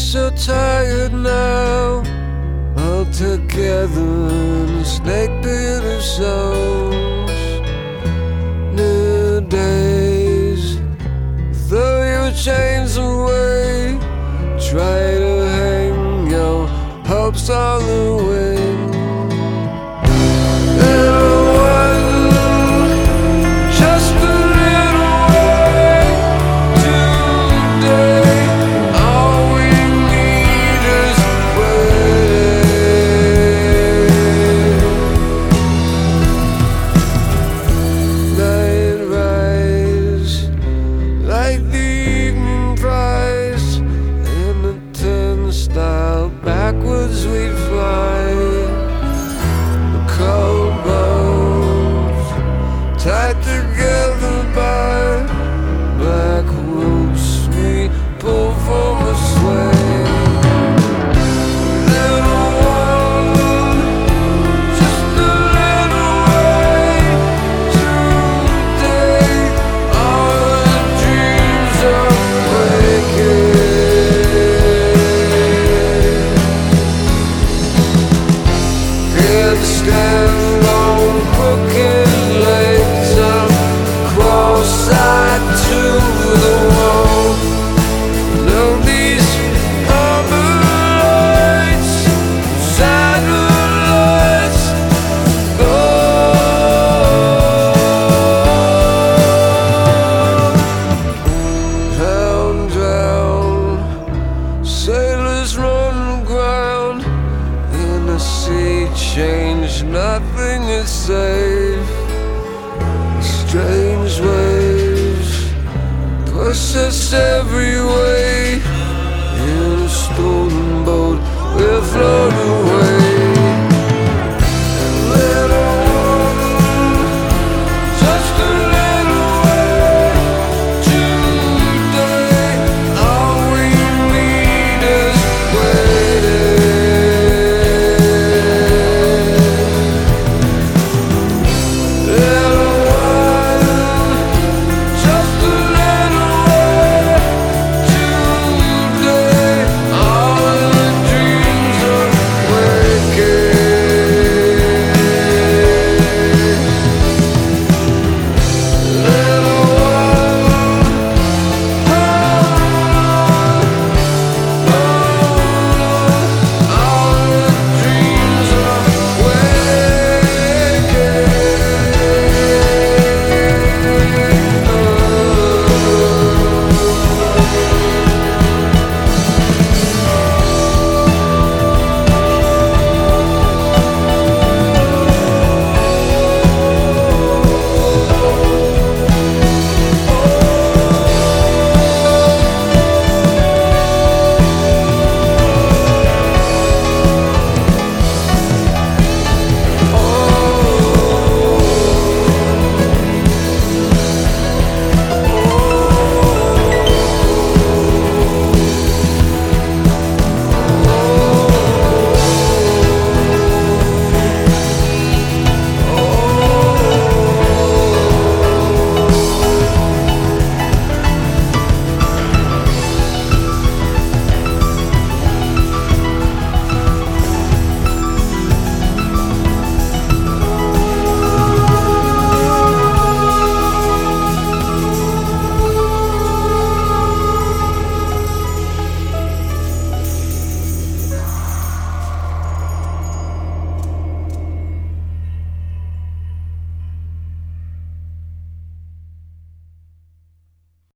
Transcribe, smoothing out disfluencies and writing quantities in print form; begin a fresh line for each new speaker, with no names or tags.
so tired now, all together in a snake pit of souls. New days, throw your chains away, try to hang your hopes on the wind. Backwards we'd fly, the cold bones tied together by black ropes we pull from the sway. Little one, just a little way today. All the dreams are breaking. Stand on crooked legs and cross-eyed to the wall. Know these harbor lights, satellites, Hound drown, sailors run aground in the sea change, nothing is safe. Strange waves push us every way.